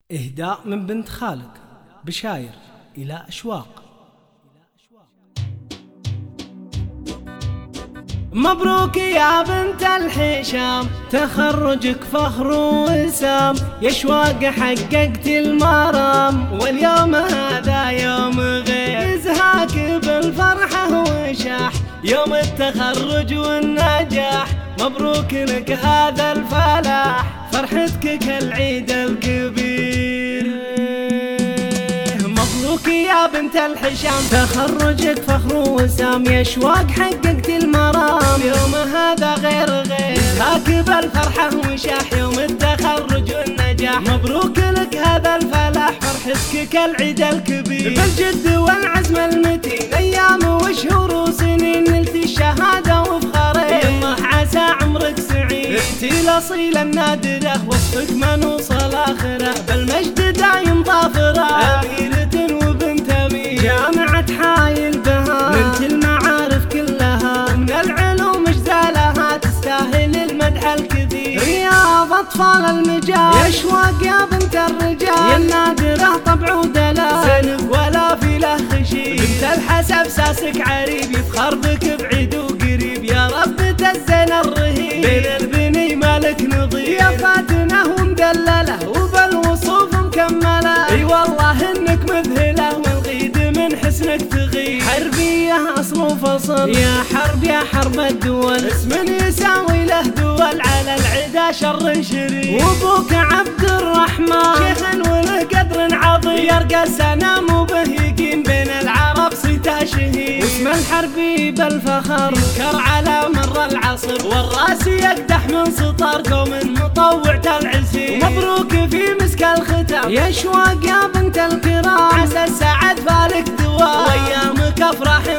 إهداء من بنت خالك بشاير إلى أشواق. مبروك يا بنت الحشام، تخرجك فخر وسام، يا شواق حققت المرام، واليوم هذا يوم غير يزهاك بالفرحة وشاح، يوم التخرج والنجاح، مبروك لك هذا الفلاح، فرحتك كالعيد الكبير. مبروك يا بنت الحشام، تخرجك فخر وسام، يا شواق حققت المرام، يوم هذا غير يزهاك بالفرحة وشاح، يوم التخرج والنجاح، مبروك لك هذا الفلاح، فرحتك كالعيد الكبير. بالجد والعزم المتين، أيام وشهور وسنين، نلت الشهادة وفخرين، يالله عسى عمرك سعيد، انتي الأصيلة النادرة، وصفك ما نوصل آخره، بالمجد دايم ظافرة، أميرة وبنت أمير، جامعة حايل بها، نلت المعارف كلها، من العلوم اجزالها، تستاهل المدح الكثير، رياض أطفال المجال، يا شواق يا بنت الرجال، يا النادرة طبع ودلال، زينب ولا في له خشي، بنت الحسب ساسك عريب، يفخر بك بعيد وقريب، يا رب تزين الرهيب، بين البني مالك نظير، يا فاتنة ومدللة وبالوصوف مكملة، اي والله انك مذهلة، والغيد من حسنك تغير، حربية اصل وفصل، يا حرب يا حرب الدول، اسم يساوي له دول، على العدا شر شرير، وابوك عبد الرحمن شيخ وله قدر عظيم، يرقى السنام وبه يقيم، بين العرب صيته شهير، واسم الحربي بالفخر يذكر على مر العصر، والراس يقدح من سطر قوم مطوعة العسير، ومبروك في مسك الختام، يا شواق يا بنت الكرام، عسى السعد فالك دوام، وايامك افراح